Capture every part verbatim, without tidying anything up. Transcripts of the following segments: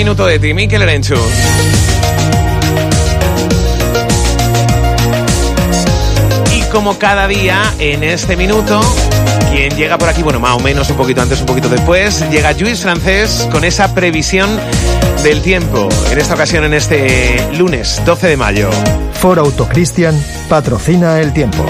minuto de ti, Mikel Erenchu. Y como cada día, en este minuto, quien llega por aquí, bueno, más o menos un poquito antes, un poquito después, llega Lluís Francés con esa previsión del tiempo. En esta ocasión, en este lunes doce de mayo. Ford Auto Christian patrocina el tiempo.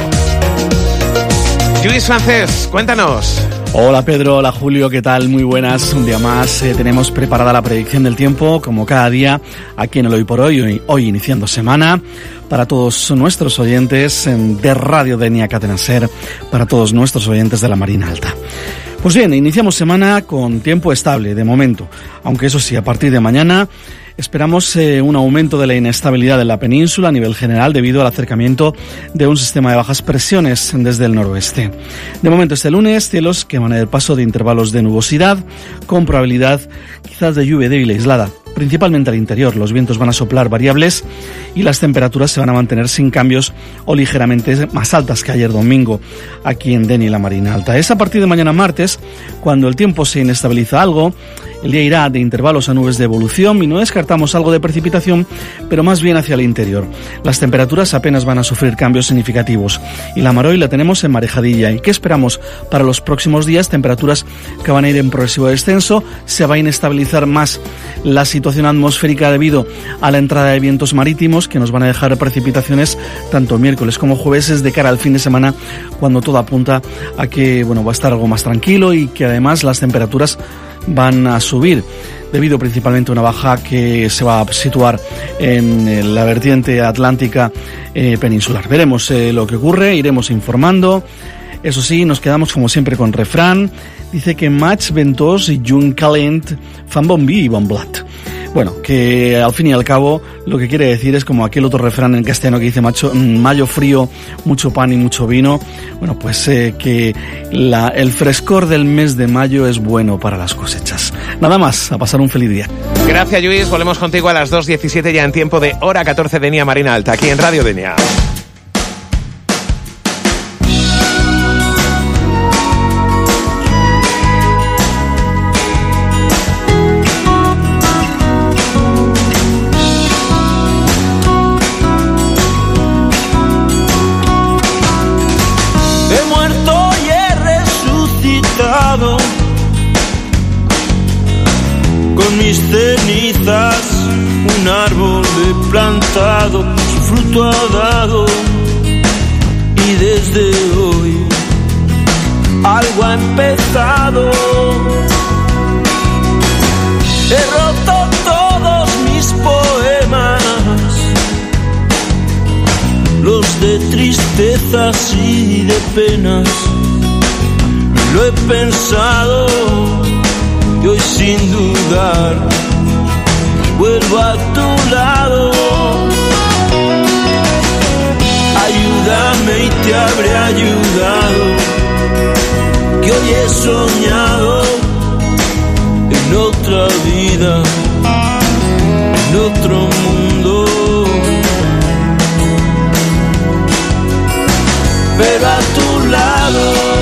Lluís Francés, cuéntanos. Hola Pedro, hola Julio, ¿qué tal? Muy buenas, un día más. Eh, tenemos preparada la predicción del tiempo, como cada día, aquí en el Hoy por Hoy, hoy, hoy iniciando semana, para todos nuestros oyentes de Radio Denia Cadena Ser, para todos nuestros oyentes de la Marina Alta. Pues bien, iniciamos semana con tiempo estable, de momento, aunque eso sí, a partir de mañana esperamos eh, un aumento de la inestabilidad en la península a nivel general debido al acercamiento de un sistema de bajas presiones desde el noroeste. De momento este lunes, cielos que van a ir paso de intervalos de nubosidad con probabilidad quizás de lluvia débil e aislada, principalmente al interior. Los vientos van a soplar variables y las temperaturas se van a mantener sin cambios o ligeramente más altas que ayer domingo aquí en Denia y la Marina Alta. Es a partir de mañana martes cuando el tiempo se inestabiliza algo. El día irá de intervalos a nubes de evolución y no descartamos algo de precipitación, pero más bien hacia el interior. Las temperaturas apenas van a sufrir cambios significativos y la mar hoy la tenemos en marejadilla. ¿Y qué esperamos para los próximos días? Temperaturas que van a ir en progresivo descenso, se va a inestabilizar más la situación atmosférica debido a la entrada de vientos marítimos que nos van a dejar precipitaciones tanto miércoles como jueves de cara al fin de semana, cuando todo apunta a que bueno va a estar algo más tranquilo y que además las temperaturas van a subir debido principalmente a una baja que se va a situar en la vertiente atlántica eh, peninsular. Veremos eh, lo que ocurre, iremos informando. Eso sí, nos quedamos como siempre con refrán. Dice que maig ventós i juny calent fan bon vi i bon blat. Bueno, que al fin y al cabo lo que quiere decir es como aquel otro refrán en castellano que dice macho, mayo frío, mucho pan y mucho vino. Bueno, pues eh, que la, el frescor del mes de mayo es bueno para las cosechas. Nada más, a pasar un feliz día. Gracias, Lluís. Volvemos contigo a las dos diecisiete ya en tiempo de hora catorce de Denia Marina Alta, aquí en Radio Denia. Con mis cenizas un árbol he plantado, su fruto ha dado y desde hoy algo ha empezado. He roto todos mis poemas, los de tristezas y de penas. Lo he pensado y hoy sin dudar vuelvo a tu lado. Ayúdame y te habré ayudado, que hoy he soñado en otra vida, en otro mundo. Pero a tu lado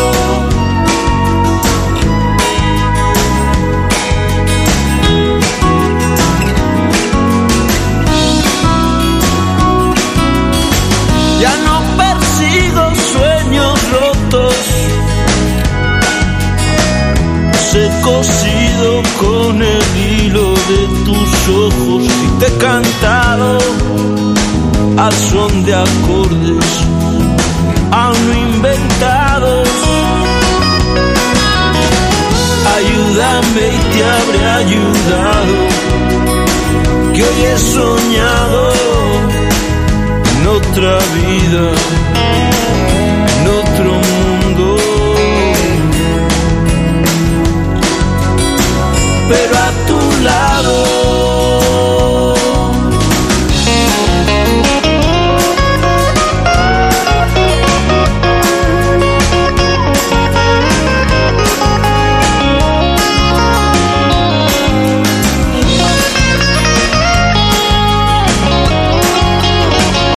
ya no persigo sueños rotos, los he cosido con el hilo de tus ojos y te he cantado al son de acordes aún no inventados. Ayúdame y te habré ayudado, que hoy he soñado en otra vida,